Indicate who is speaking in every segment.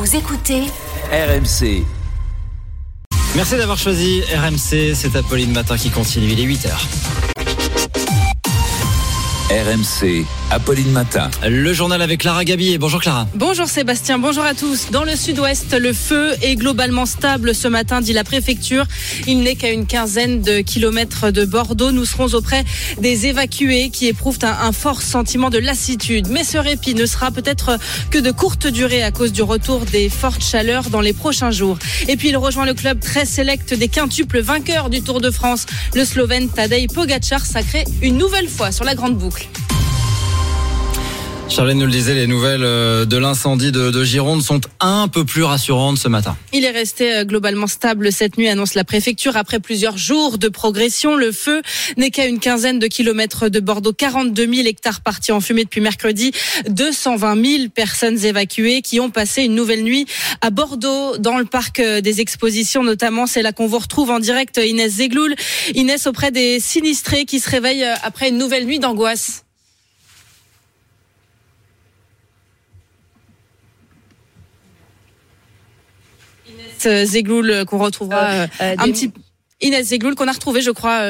Speaker 1: Vous écoutez
Speaker 2: RMC.
Speaker 3: Merci d'avoir choisi RMC, c'est Apolline Matin qui continue, il est 8h.
Speaker 2: RMC, Apolline Matin.
Speaker 3: Le journal avec Clara Gabillet. Bonjour Clara.
Speaker 4: Bonjour Sébastien, bonjour à tous. Dans le sud-ouest, le feu est globalement stable ce matin, dit la préfecture. Il n'est qu'à une quinzaine de kilomètres de Bordeaux. Nous serons auprès des évacués qui éprouvent un fort sentiment de lassitude. Mais ce répit ne sera peut-être que de courte durée à cause du retour des fortes chaleurs dans les prochains jours. Et puis il rejoint le club très sélect des quintuples vainqueurs du Tour de France. Le Slovène Tadej Pogačar sacré une nouvelle fois sur la grande boucle.
Speaker 3: Charlène nous le disait, les nouvelles de l'incendie de Gironde sont un peu plus rassurantes ce matin.
Speaker 4: Il est resté globalement stable cette nuit, annonce la préfecture. Après plusieurs jours de progression, le feu n'est qu'à une quinzaine de kilomètres de Bordeaux. 42 000 hectares partis en fumée depuis mercredi. 220 000 personnes évacuées qui ont passé une nouvelle nuit à Bordeaux, dans le parc des expositions notamment. C'est là qu'on vous retrouve en direct Inès Zegloul. Inès, auprès des sinistrés qui se réveillent après une nouvelle nuit d'angoisse. Zegloul qu'on retrouvera Inès Zegloul qu'on a retrouvé, je crois.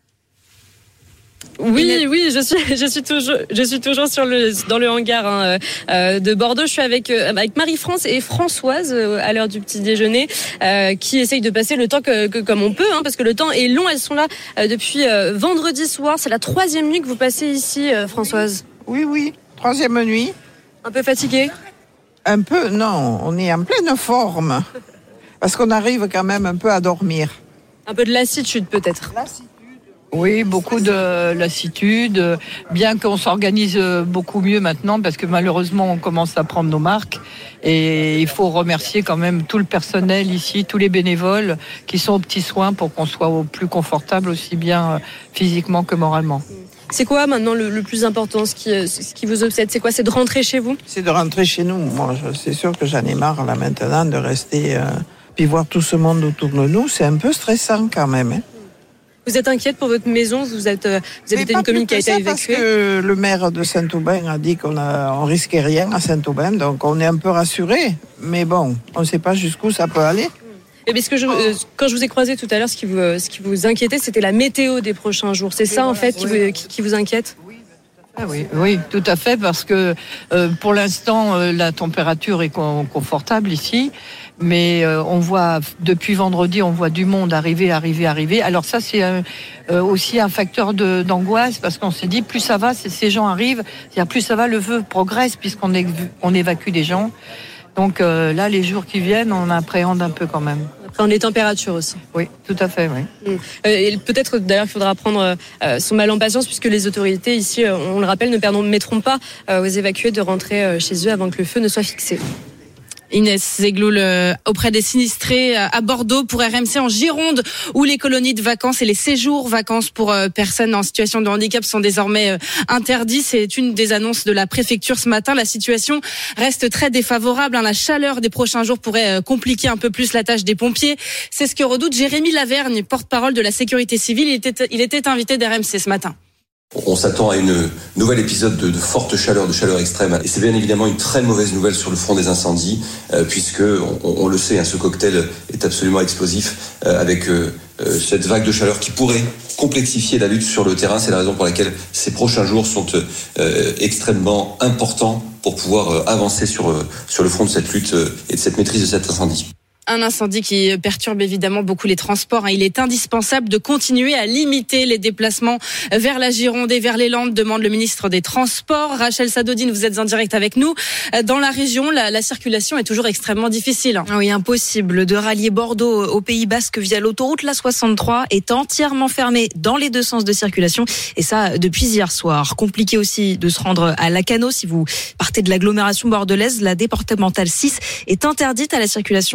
Speaker 5: Oui, je suis toujours dans le hangar de Bordeaux. Je suis avec Marie-France et Françoise à l'heure du petit déjeuner, qui essayent de passer le temps comme on peut, parce que le temps est long. Elles sont là depuis vendredi soir. C'est la 3e nuit que vous passez ici, Françoise.
Speaker 6: Oui, 3e nuit.
Speaker 5: Un peu fatiguée?
Speaker 6: Un peu, non. On est en pleine forme. Parce qu'on arrive quand même un peu à dormir.
Speaker 5: Un peu de lassitude peut-être.
Speaker 7: Oui, beaucoup de lassitude, bien qu'on s'organise beaucoup mieux maintenant, parce que malheureusement on commence à prendre nos marques. Et il faut remercier quand même tout le personnel ici, tous les bénévoles qui sont aux petits soins pour qu'on soit au plus confortable, aussi bien physiquement que moralement.
Speaker 5: C'est quoi maintenant le plus important, ce qui vous obsède? C'est quoi? C'est de rentrer chez vous?
Speaker 6: C'est de rentrer chez nous. Moi, c'est sûr que j'en ai marre là maintenant de rester... Puis voir tout ce monde autour de nous, c'est un peu stressant quand même.
Speaker 5: Vous êtes inquiète pour votre maison? Vous habitez une commune qui a été évacuée?
Speaker 6: Parce que le maire de Saint-Aubin a dit qu'on risquait rien à Saint-Aubin, donc on est un peu rassurés. Mais bon, on ne sait pas jusqu'où ça peut aller.
Speaker 5: Et bien, quand je vous ai croisé tout à l'heure, ce qui vous inquiétait, c'était la météo des prochains jours. C'est ça, en fait, qui vous inquiète?
Speaker 7: Oui, tout à fait, parce que pour l'instant, la température est confortable ici, mais on voit, depuis vendredi, on voit du monde arriver. Alors ça, c'est aussi un facteur d'angoisse, parce qu'on s'est dit, plus ça va, ces gens arrivent, plus ça va, le feu progresse, puisqu'on évacue des gens. Donc là, les jours qui viennent, on appréhende un peu quand même.
Speaker 5: Dans les températures aussi.
Speaker 7: Oui, tout à fait, oui.
Speaker 5: Et peut-être d'ailleurs qu'il faudra prendre son mal en patience, puisque les autorités ici, on le rappelle, ne mettront pas aux évacués de rentrer chez eux avant que le feu ne soit fixé.
Speaker 4: Inès Zegloul auprès des sinistrés à Bordeaux pour RMC en Gironde, où les colonies de vacances et les séjours vacances pour personnes en situation de handicap sont désormais interdits. C'est une des annonces de la préfecture ce matin. La situation reste très défavorable. La chaleur des prochains jours pourrait compliquer un peu plus la tâche des pompiers. C'est ce que redoute Jérémy Lavergne, porte-parole de la sécurité civile. Il était invité d'RMC ce matin.
Speaker 8: On s'attend à une nouvel épisode de forte chaleur, de chaleur extrême. Et c'est bien évidemment une très mauvaise nouvelle sur le front des incendies, puisque on le sait, ce cocktail est absolument explosif, avec cette vague de chaleur qui pourrait complexifier la lutte sur le terrain. C'est la raison pour laquelle ces prochains jours sont extrêmement importants pour pouvoir avancer sur le front de cette lutte et de cette maîtrise de cet incendie.
Speaker 4: Un incendie qui perturbe évidemment beaucoup les transports. Il est indispensable de continuer à limiter les déplacements vers la Gironde et vers les Landes, demande le ministre des Transports. Rachel Sadodine, vous êtes en direct avec nous. Dans la région, la circulation est toujours extrêmement difficile.
Speaker 9: Oui, impossible de rallier Bordeaux au Pays Basque via l'autoroute. La 63 est entièrement fermée dans les deux sens de circulation. Et ça, depuis hier soir. Compliqué aussi de se rendre à Lacanau. Si vous partez de l'agglomération bordelaise, la départementale 6 est interdite à la circulation à partir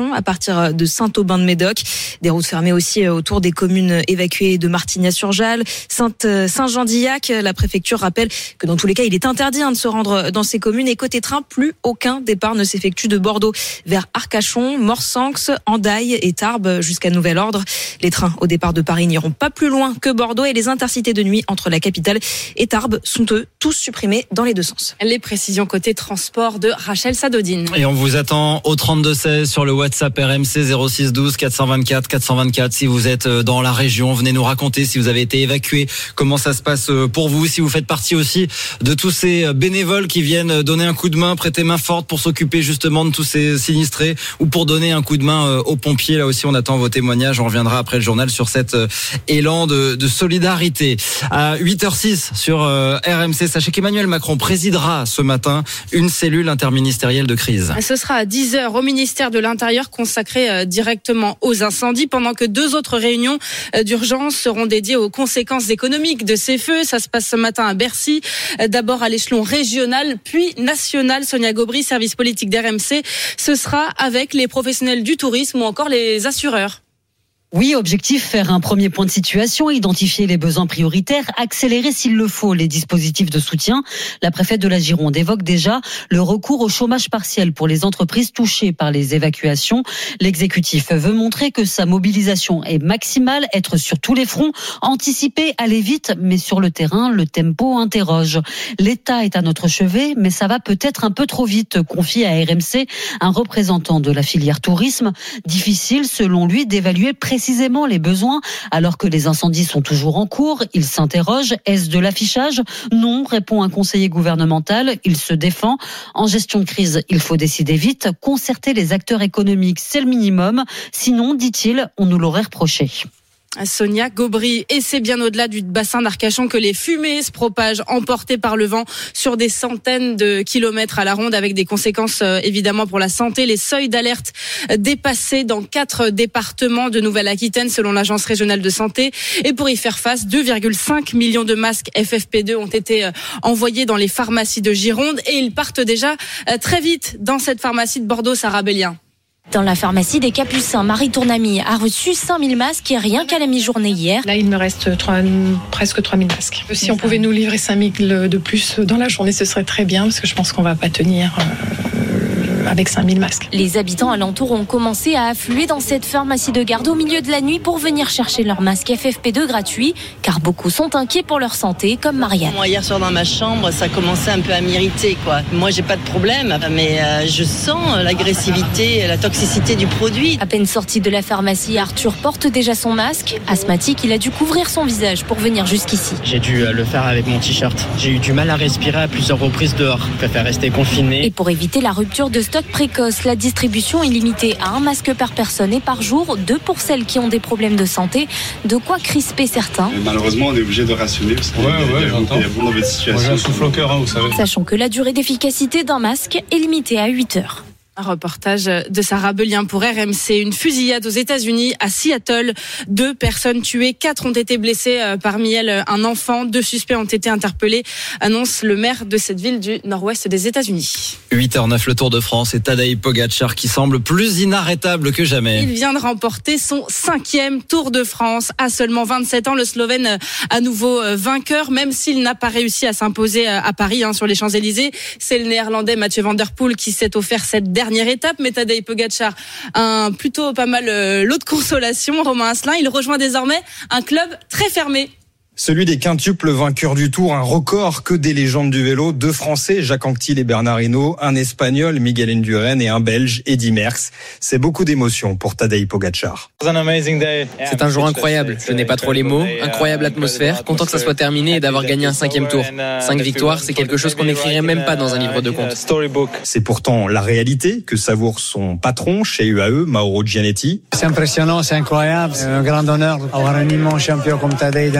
Speaker 9: partir de Saint-Aubin-de-Médoc. Des routes fermées aussi autour des communes évacuées de Martignas-sur-Jalles, Saint-Jean-d'Illac. La préfecture rappelle que dans tous les cas, il est interdit de se rendre dans ces communes. Et côté train, plus aucun départ ne s'effectue de Bordeaux vers Arcachon, Morsanx, Hendaye et Tarbes jusqu'à nouvel ordre. Les trains au départ de Paris n'iront pas plus loin que Bordeaux et les intercités de nuit entre la capitale et Tarbes sont eux tous supprimés dans les deux sens.
Speaker 4: Les précisions côté transport de Rachel Sadodine.
Speaker 3: Et on vous attend au 32-16 sur le WhatsApp RMC 06 12 424 424. Si vous êtes dans la région, venez nous raconter si vous avez été évacué, comment ça se passe pour vous, si vous faites partie aussi de tous ces bénévoles qui viennent donner un coup de main, prêter main forte pour s'occuper justement de tous ces sinistrés ou pour donner un coup de main aux pompiers. Là aussi, on attend vos témoignages. On reviendra après le journal sur cet élan de solidarité. À 8h06 sur RMC, sachez qu'Emmanuel Macron présidera ce matin une cellule interministérielle de crise.
Speaker 4: Ce sera à 10h au ministère de l'Intérieur consacré directement aux incendies, pendant que 2 autres réunions d'urgence seront dédiées aux conséquences économiques de ces feux. Ça se passe ce matin à Bercy, d'abord à l'échelon régional puis national. Sonia Gobry, service politique d'RMC, ce sera avec les professionnels du tourisme ou encore les assureurs.
Speaker 1: Oui, objectif, faire un premier point de situation, identifier les besoins prioritaires, accélérer s'il le faut les dispositifs de soutien. La préfète de la Gironde évoque déjà le recours au chômage partiel pour les entreprises touchées par les évacuations. L'exécutif veut montrer que sa mobilisation est maximale, être sur tous les fronts, anticiper, aller vite, mais sur le terrain, le tempo interroge. L'État est à notre chevet, mais ça va peut-être un peu trop vite, confie à RMC un représentant de la filière tourisme. Difficile, selon lui, d'évaluer précisément les besoins alors que les incendies sont toujours en cours. Il s'interroge, est-ce de l'affichage ? Non, répond un conseiller gouvernemental. Il se défend. En gestion de crise, il faut décider vite, concerter les acteurs économiques, c'est le minimum. Sinon, dit-il, on nous l'aurait reproché.
Speaker 4: Sonia Gobry, et c'est bien au-delà du bassin d'Arcachon que les fumées se propagent, emportées par le vent sur des centaines de kilomètres à la ronde, avec des conséquences évidemment pour la santé. Les seuils d'alerte dépassés dans 4 départements de Nouvelle-Aquitaine selon l'Agence régionale de santé. Et pour y faire face, 2,5 millions de masques FFP2 ont été envoyés dans les pharmacies de Gironde et ils partent déjà très vite dans cette pharmacie de Bordeaux, Sarah Bellien.
Speaker 10: Dans la pharmacie des Capucins, Marie Tournamy a reçu 5000 masques et rien qu'à la mi-journée hier.
Speaker 11: Là, il me reste presque 3000 masques. Si on pouvait nous livrer 5000 de plus dans la journée, ce serait très bien, parce que je pense qu'on ne va pas tenir avec 5000 masques.
Speaker 10: Les habitants alentours ont commencé à affluer dans cette pharmacie de garde au milieu de la nuit pour venir chercher leurs masques FFP2 gratuits, car beaucoup sont inquiets pour leur santé, comme Marianne.
Speaker 12: Moi, hier soir dans ma chambre, ça commençait un peu à m'irriter, quoi. Moi, j'ai pas de problème, mais je sens l'agressivité, la toxicité du produit.
Speaker 10: À peine sorti de la pharmacie, Arthur porte déjà son masque. Asthmatique, il a dû couvrir son visage pour venir jusqu'ici.
Speaker 13: J'ai dû le faire avec mon t-shirt. J'ai eu du mal à respirer à plusieurs reprises dehors. Je préfère rester confiné.
Speaker 10: Et pour éviter la rupture de stock précoce, la distribution est limitée à 1 masque par personne et par jour, 2 pour celles qui ont des problèmes de santé. De quoi crisper certains.
Speaker 14: Malheureusement, on est obligé de rationner parce qu'il y a beaucoup de situations. Moi, j'ai un souffle au cœur, vous savez.
Speaker 10: Sachant que la durée d'efficacité d'un masque est limitée à 8 heures.
Speaker 4: Un reportage de Sarah Bellien pour RMC. Une fusillade aux États-Unis à Seattle. 2 personnes tuées, 4 ont été blessées, parmi elles un enfant. 2 suspects ont été interpellés, annonce le maire de cette ville du nord-ouest des États-Unis.
Speaker 3: 8h09, le Tour de France et Tadej Pogačar qui semble plus inarrêtable que jamais.
Speaker 4: Il vient de remporter son 5e Tour de France à seulement 27 ans. Le Slovène à nouveau vainqueur, même s'il n'a pas réussi à s'imposer à Paris sur les Champs-Élysées. C'est le Néerlandais Mathieu Van Der Poel qui s'est offert cette dernière étape, mais Tadej Pogačar plutôt pas mal lot de consolation. Romain Asselin, il rejoint désormais un club très fermé.
Speaker 15: Celui des quintuples vainqueurs du Tour, un record que des légendes du vélo, 2 Français, Jacques Anquetil et Bernard Hinault, un Espagnol, Miguel Indurain, et un Belge, Eddy Merckx. C'est beaucoup d'émotions pour Tadej Pogačar.
Speaker 16: C'est un jour incroyable, je n'ai pas trop les mots, incroyable atmosphère, content que ça soit terminé et d'avoir gagné un 5e Tour. 5 victoires, c'est quelque chose qu'on n'écrirait même pas dans un livre de comptes.
Speaker 15: C'est pourtant la réalité que savoure son patron chez UAE, Mauro Gianetti.
Speaker 17: C'est impressionnant, c'est incroyable, c'est un grand honneur d'avoir un immense champion comme Tadej dans l'équipe.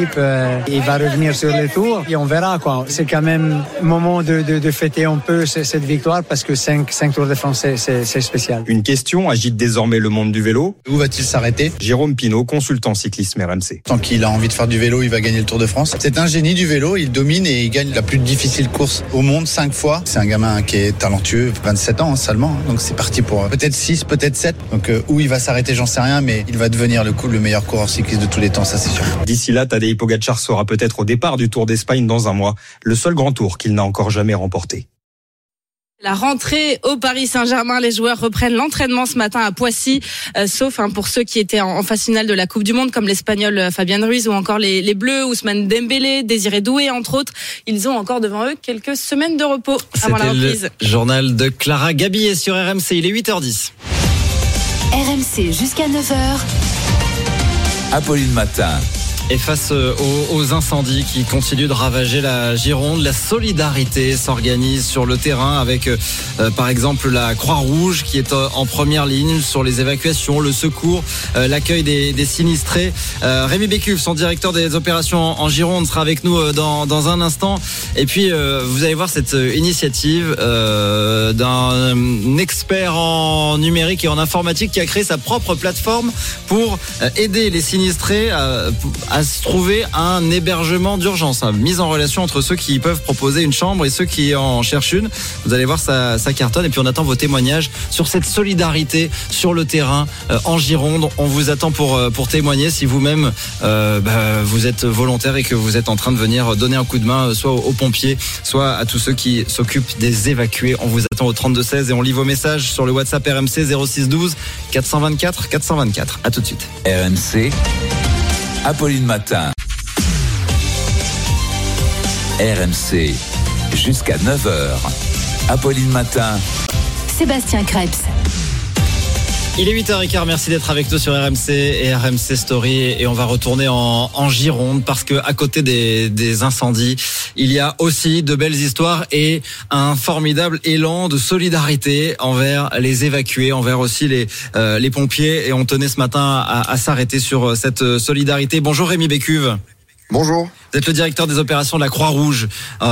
Speaker 17: l'équipe, il va revenir sur le tour et on verra quoi. C'est quand même un moment de fêter un peu cette victoire parce que 5 Tours de France, c'est spécial.
Speaker 15: Une question agite désormais le monde du vélo.
Speaker 18: Où va-t-il s'arrêter ?
Speaker 15: Jérôme Pinault, consultant cyclisme RMC.
Speaker 18: Tant qu'il a envie de faire du vélo, il va gagner le Tour de France. C'est un génie du vélo, il domine et il gagne la plus difficile course au monde 5 fois. C'est un gamin qui est talentueux, 27 ans seulement, donc c'est parti pour peut-être 6, peut-être 7. Donc où il va s'arrêter, j'en sais rien, mais il va devenir le meilleur coureur cycliste de tous les temps, ça c'est sûr.
Speaker 15: D'ici là, Tadej Pogačar sera peut-être au départ du Tour d'Espagne dans un mois, le seul grand tour qu'il n'a encore jamais remporté.
Speaker 4: La rentrée au Paris Saint-Germain, les joueurs reprennent l'entraînement ce matin à Poissy, sauf pour ceux qui étaient en phase finale de la Coupe du Monde, comme l'Espagnol Fabian Ruiz ou encore les Bleus, Ousmane Dembélé, Désiré Doué, entre autres. Ils ont encore devant eux quelques semaines de repos avant la reprise.
Speaker 3: Le journal de Clara Gabillet sur RMC, il est 8h10.
Speaker 19: RMC jusqu'à 9h.
Speaker 2: Apolline Matin.
Speaker 3: Et face aux incendies qui continuent de ravager la Gironde, la solidarité s'organise sur le terrain avec par exemple la Croix-Rouge qui est en première ligne sur les évacuations, le secours, l'accueil des sinistrés. Rémi Bécuve, son directeur des opérations en Gironde, sera avec nous dans un instant. Et puis vous allez voir cette initiative d'un expert en numérique et en informatique qui a créé sa propre plateforme pour aider les sinistrés à se trouver un hébergement d'urgence, mise en relation entre ceux qui peuvent proposer une chambre et ceux qui en cherchent une. Vous allez voir, ça cartonne. Et puis on attend vos témoignages sur cette solidarité sur le terrain en Gironde. On vous attend pour témoigner si vous-même vous êtes volontaire et que vous êtes en train de venir donner un coup de main soit aux pompiers, soit à tous ceux qui s'occupent des évacués. On vous attend au 32-16 et on lit vos messages sur le WhatsApp RMC 06 12 424 424. À tout de suite.
Speaker 2: RMC, Apolline Matin. RMC, jusqu'à 9h. Apolline Matin.
Speaker 19: Sébastien Krebs.
Speaker 3: Il est 8h15, merci d'être avec nous sur RMC et RMC Story. Et on va retourner en Gironde parce que à côté des incendies, il y a aussi de belles histoires et un formidable élan de solidarité envers les évacués, envers aussi les pompiers. Et on tenait ce matin à s'arrêter sur cette solidarité. Bonjour Rémi Bécuve.
Speaker 20: Bonjour.
Speaker 3: Vous êtes le directeur des opérations de la Croix-Rouge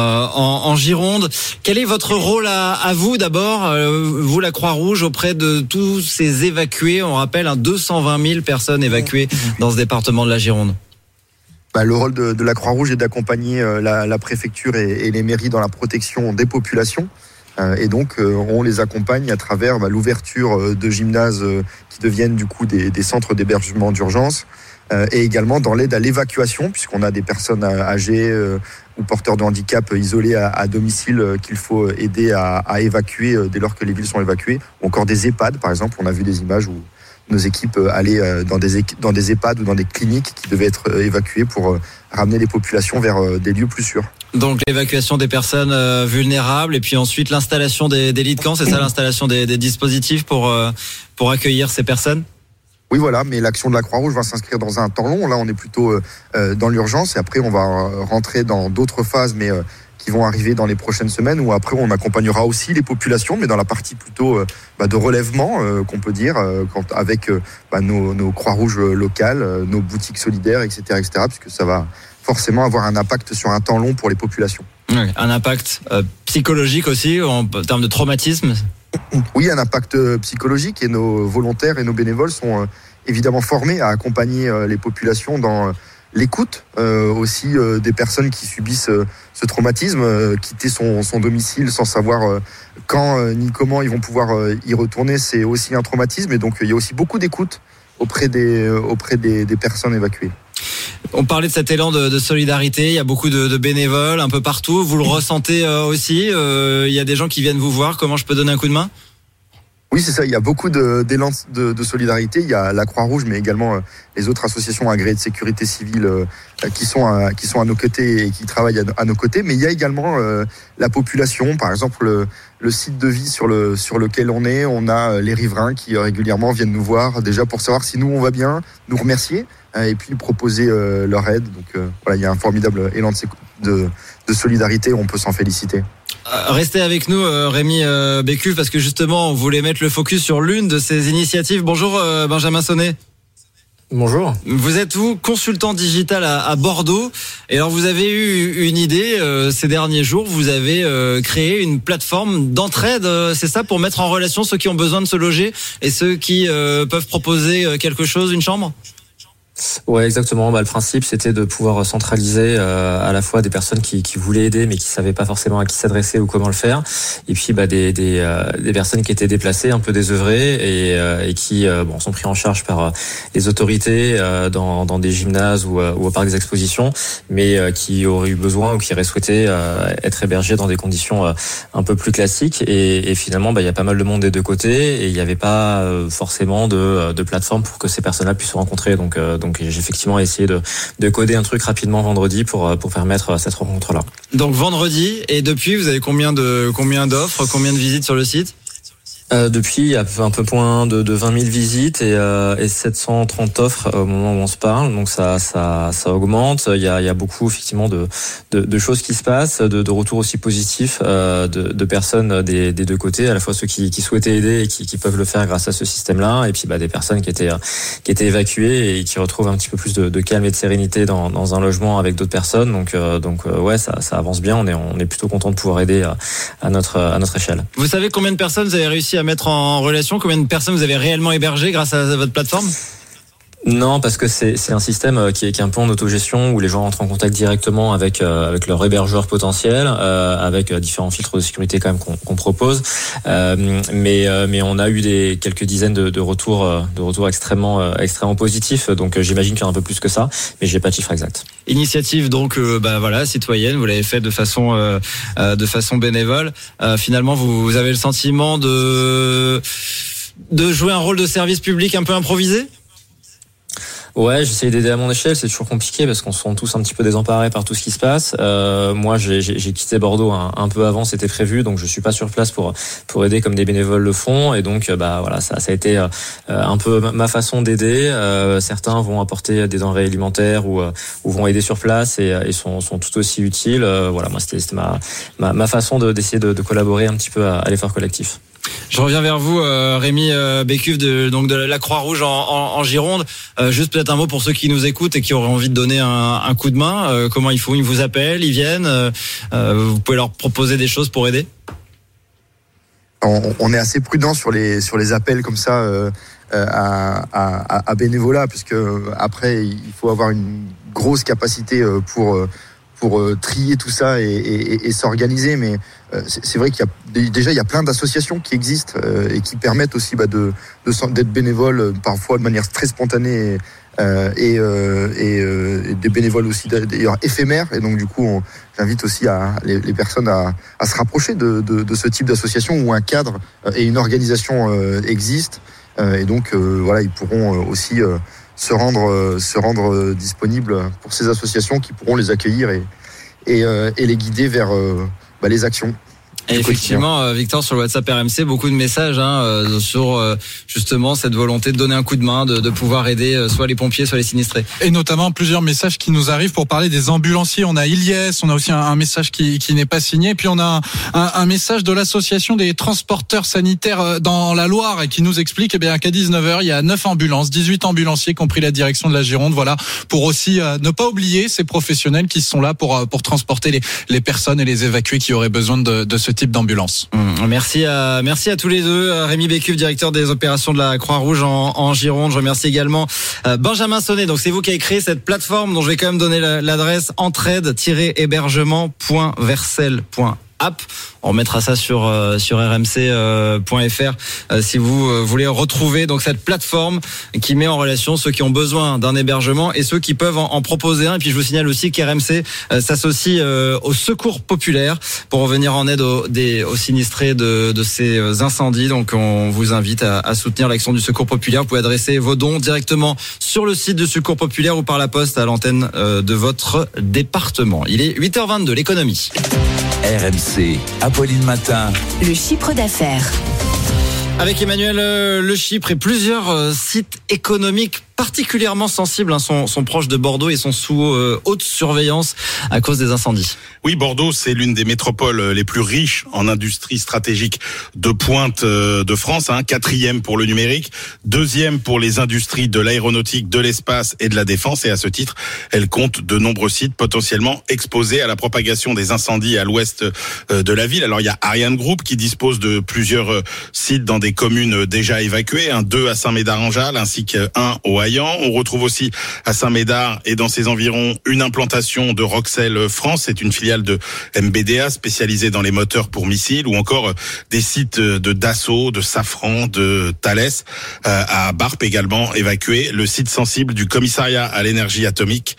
Speaker 3: en Gironde. Quel est votre rôle à vous d'abord, vous la Croix-Rouge, auprès de tous ces évacués? On rappelle 220 000 personnes évacuées dans ce département de la Gironde.
Speaker 20: Le rôle de la Croix-Rouge est d'accompagner la préfecture et les mairies dans la protection des populations. Et donc on les accompagne à travers l'ouverture de gymnases qui deviennent du coup des centres d'hébergement d'urgence. Et également dans l'aide à l'évacuation, puisqu'on a des personnes âgées ou porteurs de handicap isolés à domicile qu'il faut aider à évacuer dès lors que les villes sont évacuées. Ou encore des EHPAD, par exemple. On a vu des images où nos équipes allaient dans des EHPAD ou dans des cliniques qui devaient être évacuées pour ramener les populations vers des lieux plus sûrs.
Speaker 3: Donc l'évacuation des personnes vulnérables et puis ensuite l'installation des lits de camp, c'est ça, l'installation des dispositifs pour accueillir ces personnes ?
Speaker 20: Oui, voilà, mais l'action de la Croix-Rouge va s'inscrire dans un temps long. Là, on est plutôt dans l'urgence et après, on va rentrer dans d'autres phases, mais qui vont arriver dans les prochaines semaines, où après, on accompagnera aussi les populations, mais dans la partie plutôt de relèvement, qu'on peut dire, avec nos Croix-Rouges locales, nos boutiques solidaires, etc., puisque ça va forcément avoir un impact sur un temps long pour les populations.
Speaker 3: Oui, un impact psychologique aussi, en termes de traumatisme.
Speaker 20: Oui, un impact psychologique, et nos volontaires et nos bénévoles sont évidemment formés à accompagner les populations dans l'écoute aussi des personnes qui subissent ce traumatisme. Quitter son domicile sans savoir quand ni comment ils vont pouvoir y retourner, c'est aussi un traumatisme, et donc il y a aussi beaucoup d'écoute auprès des personnes évacuées.
Speaker 3: On parlait de cet élan de solidarité, il y a beaucoup de bénévoles un peu partout, vous le ressentez aussi, il y a des gens qui viennent vous voir, comment je peux donner un coup de main ?
Speaker 20: Oui, c'est ça, il y a beaucoup d'élan de solidarité, il y a la Croix-Rouge, mais également les autres associations agréées de sécurité civile qui sont à nos côtés et qui travaillent à nos côtés, mais il y a également la population, par exemple le site de vie sur lequel on est, on a les riverains qui régulièrement viennent nous voir, déjà pour savoir si nous on va bien, nous remercier, et puis proposer leur aide. Donc voilà, il y a un formidable élan de solidarité, on peut s'en féliciter.
Speaker 3: Restez avec nous, Rémi Bécuve, parce que justement, on voulait mettre le focus sur l'une de ces initiatives. Bonjour, Benjamin Sonnet.
Speaker 16: Bonjour.
Speaker 3: Vous êtes consultant digital à Bordeaux. Et alors vous avez eu une idée ces derniers jours. Vous avez créé une plateforme d'entraide, c'est ça, pour mettre en relation ceux qui ont besoin de se loger et ceux qui peuvent proposer quelque chose, une chambre ?
Speaker 16: Ouais, exactement. Le principe, c'était de pouvoir centraliser à la fois des personnes qui voulaient aider, mais qui savaient pas forcément à qui s'adresser ou comment le faire, et puis des personnes qui étaient déplacées, un peu désœuvrées, et qui sont pris en charge par les autorités dans des gymnases ou au parc des expositions, mais qui auraient eu besoin ou qui auraient souhaité être hébergés dans des conditions un peu plus classiques. Et finalement, il y a pas mal de monde des deux côtés, et il n'y avait pas forcément de plateforme pour que ces personnes-là puissent se rencontrer. Donc j'ai effectivement essayé de coder un truc rapidement vendredi pour permettre cette rencontre-là.
Speaker 3: Donc vendredi, et depuis, vous avez combien d'offres, combien de visites sur le site ?
Speaker 16: Depuis, il y a un peu moins de 20 000 visites et 730 offres au moment où on se parle. Donc ça augmente. Il y a beaucoup effectivement de choses qui se passent, de retours aussi positifs de personnes des deux côtés, à la fois ceux qui souhaitaient aider et qui peuvent le faire grâce à ce système-là, et puis des personnes qui étaient évacuées et qui retrouvent un petit peu plus de calme et de sérénité dans un logement avec d'autres personnes. Donc ouais, ça avance bien. On est plutôt content de pouvoir aider à notre échelle.
Speaker 3: Vous savez combien de personnes vous avez réussi à mettre en relation? Combien de personnes vous avez réellement hébergées grâce à votre plateforme?
Speaker 16: Non, parce que c'est un système qui est un peu en autogestion, où les gens rentrent en contact directement avec leur hébergeur potentiel, avec différents filtres de sécurité quand même qu'on propose. Mais on a eu quelques dizaines de retours extrêmement positifs. Donc j'imagine qu'il y en a un peu plus que ça, mais j'ai pas de chiffre exact.
Speaker 3: Initiative donc citoyenne, vous l'avez fait de façon bénévole. Finalement, vous avez le sentiment de jouer un rôle de service public un peu improvisé?
Speaker 16: Ouais, j'essaie d'aider à mon échelle, c'est toujours compliqué parce qu'on se sent tous un petit peu désemparés par tout ce qui se passe. Moi, j'ai quitté Bordeaux un peu avant, c'était prévu, donc je suis pas sur place pour aider comme des bénévoles le font, et donc ça a été un peu ma façon d'aider. Certains vont apporter des denrées alimentaires ou vont aider sur place et sont tout aussi utiles. Moi c'était ma façon d'essayer de collaborer un petit peu à l'effort collectif.
Speaker 3: Je reviens vers vous, Rémi Bécuve de la Croix-Rouge en Gironde. Juste peut-être un mot pour ceux qui nous écoutent et qui auraient envie de donner un coup de main. Comment ils font? Ils vous appellent, ils viennent. Vous pouvez leur proposer des choses pour aider?
Speaker 20: On est assez prudent sur les appels comme ça à bénévolat, puisque après il faut avoir une grosse capacité pour trier tout ça et s'organiser, mais c'est vrai qu'il y a plein d'associations qui existent et qui permettent aussi d'être bénévole parfois de manière très spontanée et des bénévoles aussi d'ailleurs éphémères, et donc du coup j'invite aussi les personnes à se rapprocher de ce type d'association où un cadre et une organisation existent, et donc ils pourront aussi se rendre disponibles pour ces associations qui pourront les accueillir et les guider vers les actions.
Speaker 3: Et effectivement, Victor, sur le WhatsApp RMC, beaucoup de messages sur justement cette volonté de donner un coup de main, de pouvoir aider soit les pompiers, soit les sinistrés.
Speaker 21: Et notamment plusieurs messages qui nous arrivent pour parler des ambulanciers. On a Iliès, on a aussi un message qui n'est pas signé. Puis on a un message de l'association des transporteurs sanitaires dans la Loire et qui nous explique qu'à 19h, il y a 9 ambulances, 18 ambulanciers qui ont pris la direction de la Gironde. Voilà, pour aussi ne pas oublier ces professionnels qui sont là pour transporter les personnes et les évacuer qui auraient besoin de ce type d'ambulance.
Speaker 3: Merci à tous les deux. Rémi Bécuve, directeur des opérations de la Croix-Rouge en Gironde. Je remercie également Benjamin Sonnet. Donc c'est vous qui avez créé cette plateforme dont je vais quand même donner l'adresse: entraide-hébergement.versel.app. On remettra ça sur rmc.fr si vous voulez retrouver donc cette plateforme qui met en relation ceux qui ont besoin d'un hébergement et ceux qui peuvent en proposer un. Et puis je vous signale aussi qu'RMC s'associe au Secours Populaire pour revenir en aide aux sinistrés de ces incendies. Donc on vous invite à soutenir l'action du Secours Populaire. Vous pouvez adresser vos dons directement sur le site du Secours Populaire ou par la poste à l'antenne de votre département. Il est 8h22, l'économie.
Speaker 2: RMC, Apolline Matin.
Speaker 19: Le chiffre d'affaires.
Speaker 3: Avec Emmanuel Le Chypre et plusieurs sites économiques particulièrement sensibles, sont proches de Bordeaux et sont sous haute surveillance à cause des incendies.
Speaker 6: Oui, Bordeaux, c'est l'une des métropoles les plus riches en industrie stratégique de pointe de France, 4e pour le numérique, 2e pour les industries de l'aéronautique, de l'espace et de la défense. Et à ce titre, elle compte de nombreux sites potentiellement exposés à la propagation des incendies à l'ouest de la ville. Alors, il y a Ariane Group qui dispose de plusieurs sites dans des communes déjà évacuées, 2 à Saint-Médard-en-Jalles ainsi qu'un au Haillan. On retrouve aussi à Saint-Médard et dans ses environs une implantation de Roxel France. C'est une filiale de MBDA spécialisée dans les moteurs pour missiles, ou encore des sites de Dassault, de Safran, de Thales, à Barp également évacué. Le site sensible du commissariat à l'énergie atomique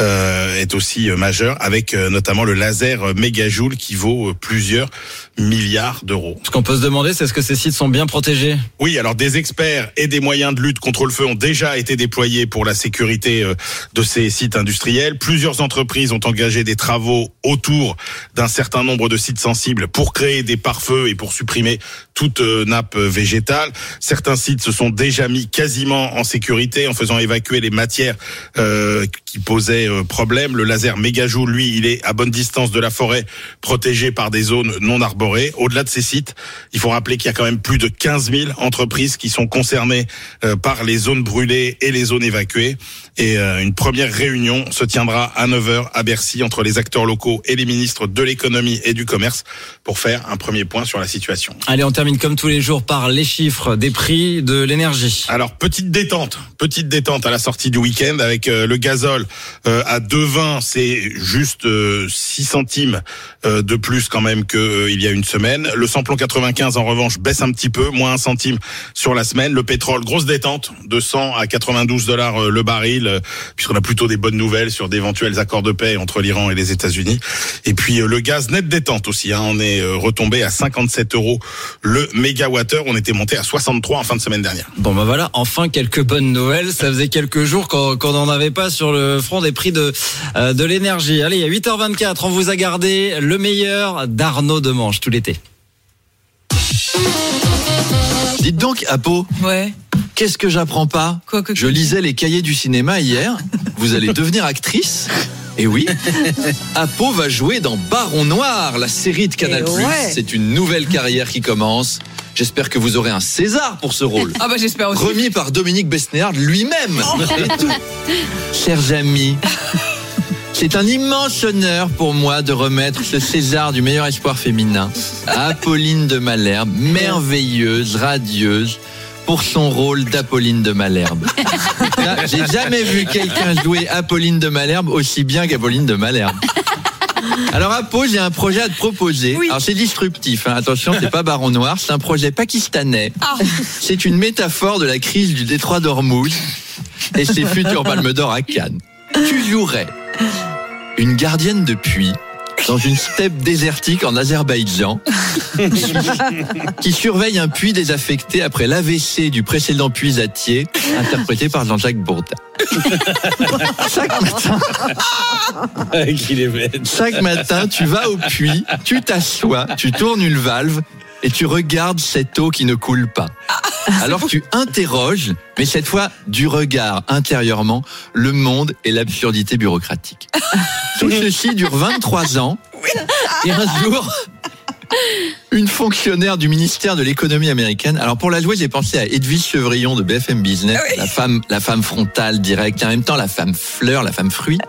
Speaker 6: est aussi majeur, avec notamment le laser mégajoule qui vaut plusieurs milliards d'euros.
Speaker 3: Ce qu'on peut se demander, c'est est-ce que ces sites sont bien protégés ?
Speaker 6: Oui, alors des experts et des moyens de lutte contre le feu ont déjà été déployés pour la sécurité de ces sites industriels. Plusieurs entreprises ont engagé des travaux autour d'un certain nombre de sites sensibles pour créer des pare-feux et pour supprimer toute nappe végétale. Certains sites se sont déjà mis quasiment en sécurité en faisant évacuer les matières qui posaient problème. Le laser mégajoule, lui, il est à bonne distance de la forêt, protégé par des zones non arborées. Au-delà de ces sites, il faut rappeler qu'il y a quand même plus de 15 000 entreprises qui sont concernées par les zones brûlées et les zones évacuées. Et une première réunion se tiendra à 9h à Bercy entre les acteurs locaux et les ministres de l'économie et du commerce pour faire un premier point sur la situation.
Speaker 3: Allez, on termine comme tous les jours par les chiffres des prix de l'énergie.
Speaker 6: Alors, petite détente à la sortie du week-end avec le gazole à 2,20, c'est juste 6 centimes de plus quand même qu'il y a une semaine. Le samplon 95 en revanche baisse un petit peu, moins 1 centime sur la semaine. Le pétrole, grosse détente de 100 à 92 $ le baril, puisqu'on a plutôt des bonnes nouvelles sur d'éventuels accords de paix entre l'Iran et les États-Unis. Et puis le gaz, nette détente aussi, on est retombé à 57 € le mégawattheure. On était monté à 63 en fin de semaine dernière.
Speaker 3: Bon bah voilà, enfin quelques bonnes nouvelles. Ça faisait quelques jours qu'on n'en avait pas sur le front des prix de l'énergie. Allez, à 8h24, on vous a gardé le meilleur d'Arnaud Demange tout l'été.
Speaker 22: Dites donc, Apo.
Speaker 9: Ouais.
Speaker 22: Qu'est-ce que j'apprends pas ? Je lisais les cahiers du cinéma hier. Vous allez devenir actrice ? Et oui, Apo va jouer dans Baron Noir, la série de Canal+. Ouais. C'est une nouvelle carrière qui commence. J'espère que vous aurez un César pour ce rôle.
Speaker 9: Ah bah j'espère aussi.
Speaker 22: Remis par Dominique Besnéard lui-même. Et tout. Chers amis, c'est un immense honneur pour moi de remettre ce César du meilleur espoir féminin à Apolline de Malherbe, merveilleuse, radieuse, pour son rôle d'Apolline de Malherbe. Là, j'ai jamais vu quelqu'un jouer Apolline de Malherbe aussi bien qu'Apolline de Malherbe. Alors Apo, j'ai un projet à te proposer. Oui. Alors c'est disruptif, attention, c'est pas Baron Noir, c'est un projet pakistanais. C'est une métaphore de la crise du détroit d'Ormuz et ses futures palmes d'or à Cannes. Tu jouerais une gardienne de puits dans une steppe désertique en Azerbaïdjan qui surveille un puits désaffecté après l'AVC du précédent puisatier interprété par Jean-Jacques Bourdin. Chaque matin, tu vas au puits, tu t'assois, tu tournes une valve et tu regardes cette eau qui ne coule pas. Alors tu interroges, mais cette fois du regard intérieurement, le monde et l'absurdité bureaucratique. Tout ceci dure 23 ans et un jour, une fonctionnaire du ministère de l'économie américaine. Alors pour la jouer, j'ai pensé à Edwige Chevrillon de BFM Business, la femme frontale directe, et en même temps la femme fleur, la femme fruit.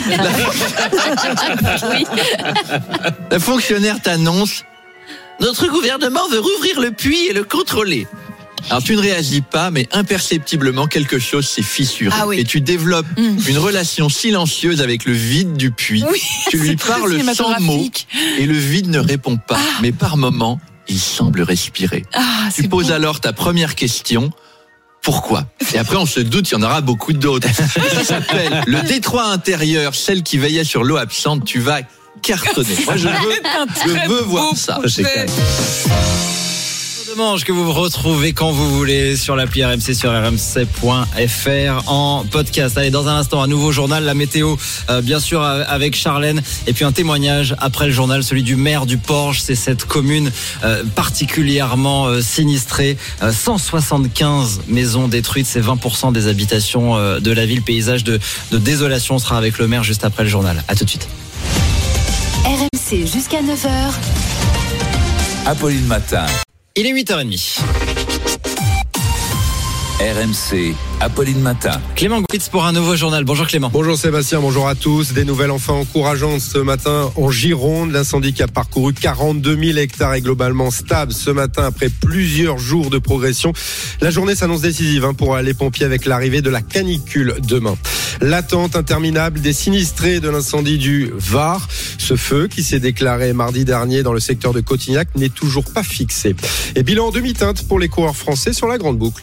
Speaker 22: La fonctionnaire t'annonce: notre gouvernement veut rouvrir le puits et le contrôler. Alors tu ne réagis pas, mais imperceptiblement quelque chose s'est fissuré. Et tu développes une relation silencieuse avec le vide du puits. Oui, tu lui parles sans mots et le vide ne répond pas. Mais par moments, il semble respirer. Tu poses alors ta première question. Pourquoi ? Et après, on se doute, il y en aura beaucoup d'autres. Ça s'appelle le détroit intérieur, celle qui veillait sur l'eau absente. Tu vas cartonner. Moi, je veux voir ça.
Speaker 3: Demange que vous retrouvez quand vous voulez sur l'appli RMC, sur rmc.fr en podcast. Allez, dans un instant, un nouveau journal, la météo, bien sûr, avec Charlène, et puis un témoignage après le journal, celui du maire du Porge. C'est cette commune particulièrement sinistrée. 175 maisons détruites, c'est 20% des habitations de la ville. Paysage de désolation. On sera avec le maire juste après le journal. À tout de suite.
Speaker 19: RMC jusqu'à 9h.
Speaker 2: Apolline Matin.
Speaker 3: Il est 8h30.
Speaker 2: RMC, Apolline Matin.
Speaker 3: Clément Goupitz pour un nouveau journal. Bonjour Clément.
Speaker 5: Bonjour Sébastien, bonjour à tous. Des nouvelles enfin encourageantes ce matin en Gironde. L'incendie qui a parcouru 42 000 hectares est globalement stable ce matin après plusieurs jours de progression. La journée s'annonce décisive pour les pompiers avec l'arrivée de la canicule demain. L'attente interminable des sinistrés de l'incendie du Var. Ce feu qui s'est déclaré mardi dernier dans le secteur de Cotignac n'est toujours pas fixé. Et bilan en demi-teinte pour les coureurs français sur la grande boucle.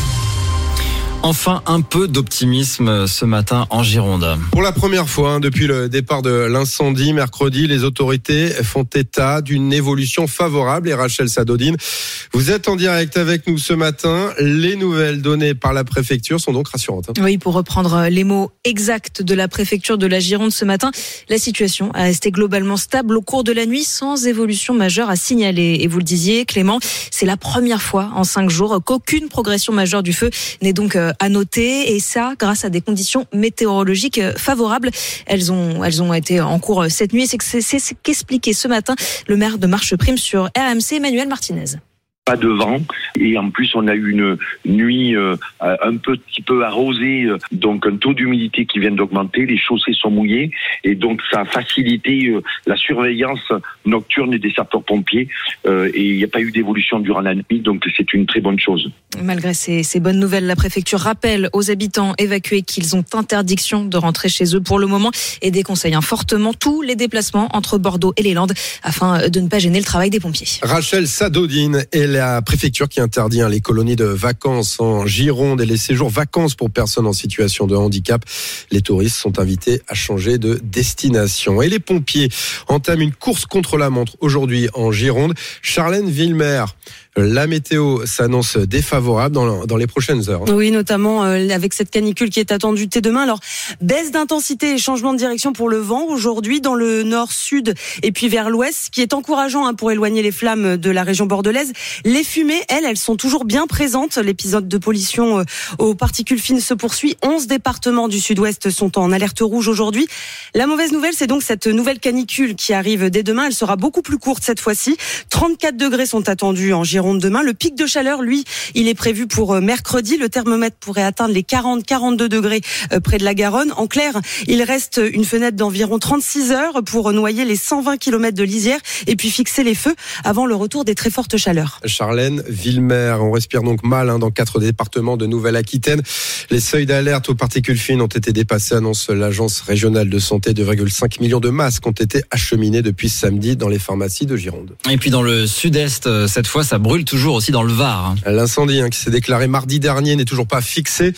Speaker 3: Enfin, un peu d'optimisme ce matin en Gironde.
Speaker 5: Pour la première fois depuis le départ de l'incendie mercredi, les autorités font état d'une évolution favorable. Et Rachel Sadodine, vous êtes en direct avec nous ce matin. Les nouvelles données par la préfecture sont donc rassurantes.
Speaker 9: Oui, pour reprendre les mots exacts de la préfecture de la Gironde ce matin, la situation a resté globalement stable au cours de la nuit sans évolution majeure à signaler. Et vous le disiez, Clément, c'est la première fois en 5 jours qu'aucune progression majeure du feu n'est donc à noter, et ça grâce à des conditions météorologiques favorables. Elles ont été en cours cette nuit. C'est ce qu'expliquait ce matin le maire de Marcheprime sur RMC, Emmanuel Martinez.
Speaker 7: Pas de vent, et en plus on a eu une nuit un petit peu arrosée, donc un taux d'humidité qui vient d'augmenter, les chaussées sont mouillées, et donc ça a facilité la surveillance nocturne des sapeurs-pompiers, et il n'y a pas eu d'évolution durant la nuit, donc c'est une très bonne chose.
Speaker 9: Malgré ces bonnes nouvelles, la préfecture rappelle aux habitants évacués qu'ils ont interdiction de rentrer chez eux pour le moment et déconseille fortement tous les déplacements entre Bordeaux et les Landes afin de ne pas gêner le travail des pompiers.
Speaker 5: Rachel Sadodine est la préfecture qui interdit les colonies de vacances en Gironde et les séjours vacances pour personnes en situation de handicap. Les touristes sont invités à changer de destination. Et les pompiers entament une course contre la montre aujourd'hui en Gironde. Charlène Villemer, la météo s'annonce défavorable dans les prochaines heures.
Speaker 23: Oui, notamment avec cette canicule qui est attendue dès demain. Alors, baisse d'intensité et changement de direction pour le vent aujourd'hui dans le nord-sud et puis vers l'ouest, ce qui est encourageant pour éloigner les flammes de la région bordelaise. Les fumées, elles sont toujours bien présentes. L'épisode de pollution aux particules fines se poursuit. 11 départements du sud-ouest sont en alerte rouge aujourd'hui. La mauvaise nouvelle, c'est donc cette nouvelle canicule qui arrive dès demain. Elle sera beaucoup plus courte cette fois-ci. 34 degrés sont attendus en Gironde demain. Le pic de chaleur, lui, il est prévu pour mercredi. Le thermomètre pourrait atteindre les 40-42 degrés près de la Garonne. En clair, il reste une fenêtre d'environ 36 heures pour noyer les 120 km de lisière et puis fixer les feux avant le retour des très fortes chaleurs.
Speaker 5: Charlène Villemer, on respire donc mal dans 4 départements de Nouvelle-Aquitaine. Les seuils d'alerte aux particules fines ont été dépassés, annonce l'agence régionale de santé. 2,5 millions de masques ont été acheminés depuis samedi dans les pharmacies de Gironde.
Speaker 3: Et puis dans le sud-est, cette fois, ça brûle toujours aussi dans le Var.
Speaker 5: L'incendie qui s'est déclaré mardi dernier n'est toujours pas fixé.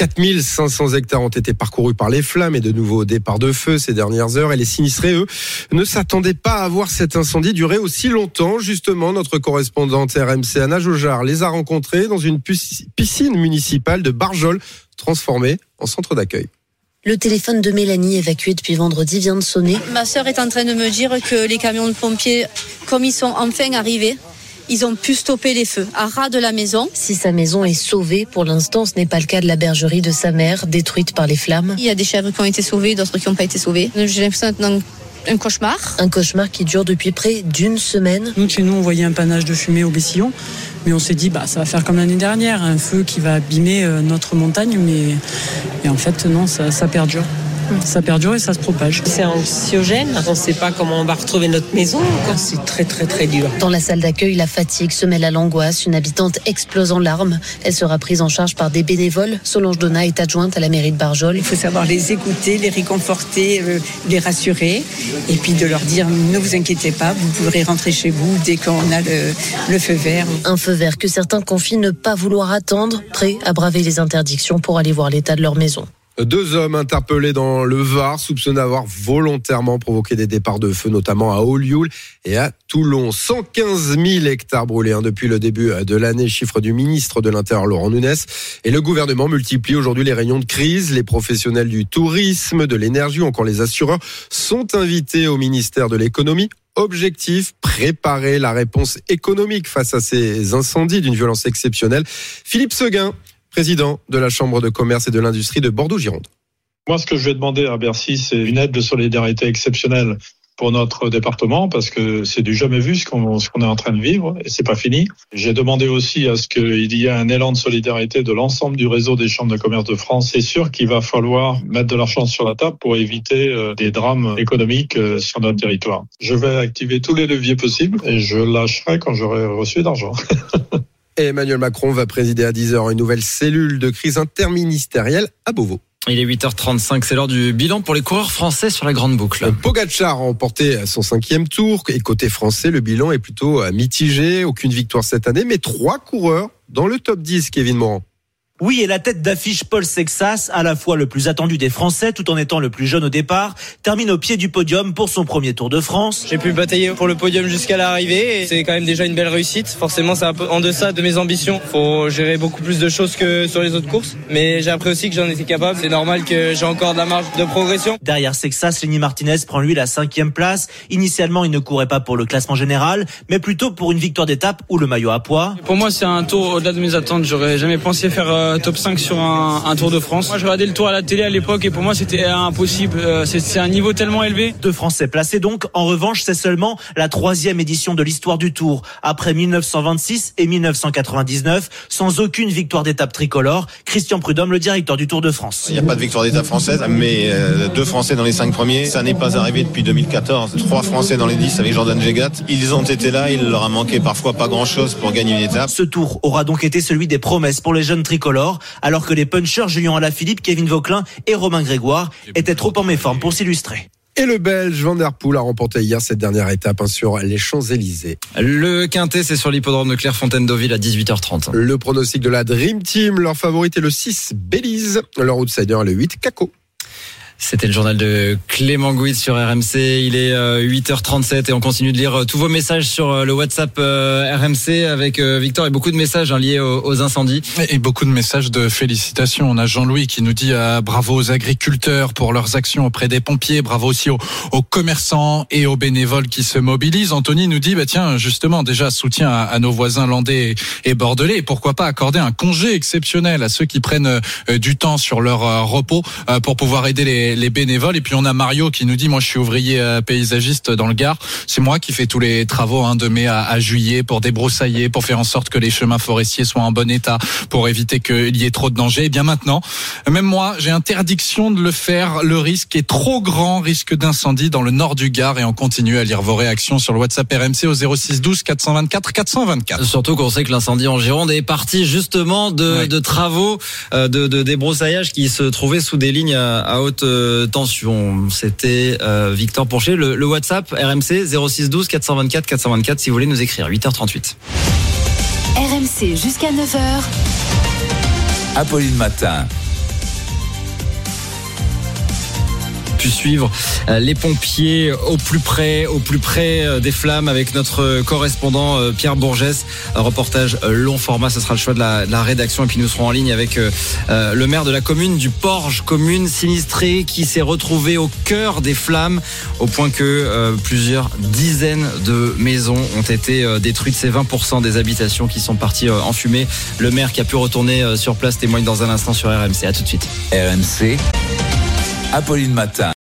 Speaker 5: 4500 hectares ont été parcourus par les flammes et de nouveaux départs de feu ces dernières heures. Et les sinistrés, eux, ne s'attendaient pas à voir cet incendie durer aussi longtemps. Justement, notre correspondante RMC Anna Jaugeard les a rencontrés dans une piscine municipale de Barjol, transformée en centre d'accueil.
Speaker 24: Le téléphone de Mélanie, évacuée depuis vendredi, vient de sonner.
Speaker 25: Ma sœur est en train de me dire que les camions de pompiers, comme ils sont enfin arrivés, ils ont pu stopper les feux à ras de la maison.
Speaker 24: Si sa maison est sauvée, pour l'instant, ce n'est pas le cas de la bergerie de sa mère, détruite par les flammes.
Speaker 25: Il y a des chèvres qui ont été sauvées, d'autres qui n'ont pas été sauvées. J'ai l'impression d'être un cauchemar.
Speaker 24: Un cauchemar qui dure depuis près d'une semaine.
Speaker 26: Nous, chez nous, on voyait un panache de fumée au Bessillon. Mais on s'est dit, ça va faire comme l'année dernière, un feu qui va abîmer notre montagne. Mais en fait, non, ça perdure. Ça perdure et ça se propage.
Speaker 27: C'est anxiogène. On ne sait pas comment on va retrouver notre maison. C'est très, très, très dur.
Speaker 24: Dans la salle d'accueil, la fatigue se mêle à l'angoisse. Une habitante explose en larmes. Elle sera prise en charge par des bénévoles. Solange Donat est adjointe à la mairie de Barjol.
Speaker 27: Il faut savoir les écouter, les réconforter, les rassurer. Et puis de leur dire, ne vous inquiétez pas, vous pourrez rentrer chez vous dès qu'on a le feu vert.
Speaker 24: Un feu vert que certains confient ne pas vouloir attendre, prêts à braver les interdictions pour aller voir l'état de leur maison.
Speaker 5: 2 hommes interpellés dans le Var, soupçonnés d'avoir volontairement provoqué des départs de feu, notamment à Olioul et à Toulon. 115 000 hectares brûlés depuis le début de l'année, chiffre du ministre de l'Intérieur Laurent Nunez. Et le gouvernement multiplie aujourd'hui les réunions de crise. Les professionnels du tourisme, de l'énergie ou encore les assureurs sont invités au ministère de l'économie. Objectif, préparer la réponse économique face à ces incendies d'une violence exceptionnelle. Philippe Seguin, président de la Chambre de commerce et de l'industrie de Bordeaux-Gironde.
Speaker 1: Moi, ce que je vais demander à Bercy, c'est une aide de solidarité exceptionnelle pour notre département, parce que c'est du jamais vu ce qu'on est en train de vivre, et c'est pas fini. J'ai demandé aussi à ce qu'il y ait un élan de solidarité de l'ensemble du réseau des chambres de commerce de France. C'est sûr qu'il va falloir mettre de l'argent sur la table pour éviter des drames économiques sur notre territoire. Je vais activer tous les leviers possibles et je lâcherai quand j'aurai reçu d'argent.
Speaker 5: Emmanuel Macron va présider à 10h une nouvelle cellule de crise interministérielle à Beauvau.
Speaker 3: Il est 8h35, c'est l'heure du bilan pour les coureurs français sur la grande boucle.
Speaker 5: Pogačar a remporté son 5e tour et côté français, le bilan est plutôt mitigé. Aucune victoire cette année, mais 3 coureurs dans le top 10, Kevin Morand.
Speaker 8: Oui, et la tête d'affiche Paul Sexas, à la fois le plus attendu des Français tout en étant le plus jeune au départ, termine au pied du podium pour son premier Tour de France.
Speaker 10: J'ai pu batailler pour le podium jusqu'à l'arrivée et c'est quand même déjà une belle réussite. Forcément, c'est un peu en deçà de mes ambitions. Faut gérer beaucoup plus de choses que sur les autres courses, mais j'ai appris aussi que j'en étais capable. C'est normal que j'ai encore de la marge de progression.
Speaker 8: Derrière Sexas, Lenny Martinez prend lui la 5e place. Initialement, il ne courait pas pour le classement général, mais plutôt pour une victoire d'étape ou le maillot à pois.
Speaker 10: Pour moi, c'est un tour au-delà de mes attentes. J'aurais jamais pensé faire top 5 sur un Tour de France. Moi, je regardais le Tour à la télé à l'époque et pour moi, c'était impossible. C'est un niveau tellement élevé.
Speaker 8: 2 Français placés donc. En revanche, c'est seulement la 3e édition de l'histoire du Tour. Après 1926 et 1999, sans aucune victoire d'étape tricolore. Christian Prudhomme, le directeur du Tour de France.
Speaker 11: Il n'y a pas de victoire d'étape française, mais 2 Français dans les 5 premiers. Ça n'est pas arrivé depuis 2014. 3 Français dans les 10 avec Jordan Jegat. Ils ont été là, il leur a manqué parfois pas grand-chose pour gagner une étape.
Speaker 8: Ce Tour aura donc été celui des promesses pour les jeunes tricolores, alors que les punchers Julien Alaphilippe, Kevin Vauquelin et Romain Grégoire étaient trop en méforme pour s'illustrer.
Speaker 5: Et le Belge Van der Poel a remporté hier cette dernière étape sur les Champs-Élysées.
Speaker 3: Le quintet, c'est sur l'hippodrome de Clairefontaine-Deauville à 18h30.
Speaker 5: Le pronostic de la Dream Team, leur favorite est le 6 Belize, leur outsider le 8 Caco.
Speaker 3: C'était le journal de Clément Gouit sur RMC. Il est 8h37 et on continue de lire tous vos messages sur le WhatsApp RMC avec Victor et beaucoup de messages liés aux incendies.
Speaker 21: Et beaucoup de messages de félicitations. On a Jean-Louis qui nous dit bravo aux agriculteurs pour leurs actions auprès des pompiers. Bravo aussi aux commerçants et aux bénévoles qui se mobilisent. Anthony nous dit tiens, justement, déjà soutien à nos voisins landais et bordelais. Et pourquoi pas accorder un congé exceptionnel à ceux qui prennent du temps sur leur repos pour pouvoir aider les bénévoles. Et puis on a Mario qui nous dit moi je suis ouvrier paysagiste dans le Gard, c'est moi qui fais tous les travaux de mai à juillet pour débroussailler, pour faire en sorte que les chemins forestiers soient en bon état, pour éviter qu'il y ait trop de dangers. Et bien maintenant, même moi j'ai interdiction de le faire, le risque est trop grand, risque d'incendie dans le nord du Gard. Et on continue à lire vos réactions sur le WhatsApp RMC au 06 12 424 424.
Speaker 3: Surtout qu'on sait que l'incendie en Gironde est parti justement de travaux de débroussaillage qui se trouvaient sous des lignes à haute tension. C'était Victor Pourchet. Le WhatsApp RMC 06 12 424 424 si vous voulez nous écrire. 8h38.
Speaker 19: RMC jusqu'à 9h.
Speaker 2: Apolline Matin.
Speaker 3: Pu suivre les pompiers au plus près des flammes avec notre correspondant Pierre Bourgès. Un reportage long format, ce sera le choix de la rédaction. Et puis nous serons en ligne avec le maire de la commune du Porge, commune sinistrée qui s'est retrouvée au cœur des flammes au point que plusieurs dizaines de maisons ont été détruites. C'est 20% des habitations qui sont parties en fumée. Le maire qui a pu retourner sur place témoigne dans un instant sur RMC. À tout de suite.
Speaker 2: RMC. Apolline Matin.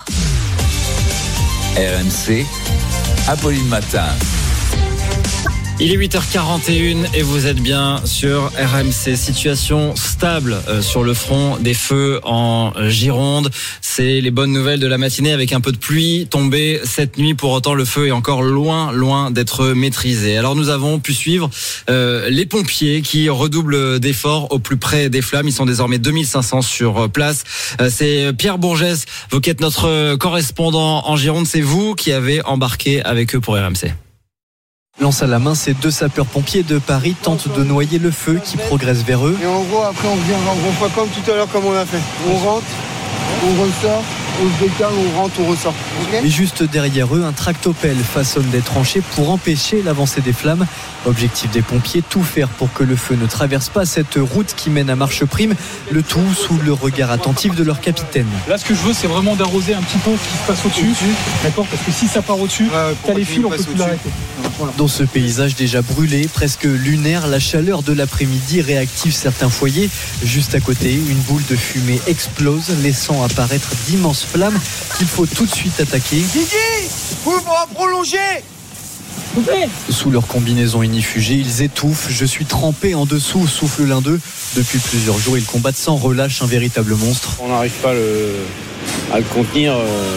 Speaker 2: RMC. Apolline Matin.
Speaker 3: Il est 8h41 et vous êtes bien sur RMC. Situation stable sur le front des feux en Gironde. C'est les bonnes nouvelles de la matinée avec un peu de pluie tombée cette nuit. Pour autant, le feu est encore loin d'être maîtrisé. Alors nous avons pu suivre les pompiers qui redoublent d'efforts au plus près des flammes. Ils sont désormais 2500 sur place. C'est Pierre Bourgès, vous qui êtes notre correspondant en Gironde. C'est vous qui avez embarqué avec eux pour RMC.
Speaker 12: Lance à la main, ces 2 sapeurs-pompiers de Paris tentent de noyer le feu qui progresse vers eux.
Speaker 13: Et en gros, après, on refait comme tout à l'heure, comme on a fait. On rentre,
Speaker 4: on ressort, on se décale, on rentre, on ressort. Okay.
Speaker 12: Et juste derrière eux, un tractopelle façonne des tranchées pour empêcher l'avancée des flammes. Objectif des pompiers, tout faire pour que le feu ne traverse pas cette route qui mène à Marcheprime, le tout sous le regard attentif de leur capitaine.
Speaker 13: Là, ce que je veux, c'est vraiment d'arroser un petit peu ce qui se passe au-dessus. D'accord ? Parce que si ça part au-dessus, t'as les fils, on peut plus l'arrêter.
Speaker 12: Voilà. Dans ce paysage déjà brûlé, presque lunaire, la chaleur de l'après-midi réactive certains foyers. Juste à côté, une boule de fumée explose, laissant apparaître d'immenses flammes qu'il faut tout de suite attaquer.
Speaker 4: Gigi, vous pourrez prolonger.
Speaker 12: Sous leur combinaison inifugée, ils étouffent. Je suis trempé en dessous, souffle l'un d'eux. Depuis plusieurs jours, ils combattent sans relâche un véritable monstre.
Speaker 14: On n'arrive pas à le contenir,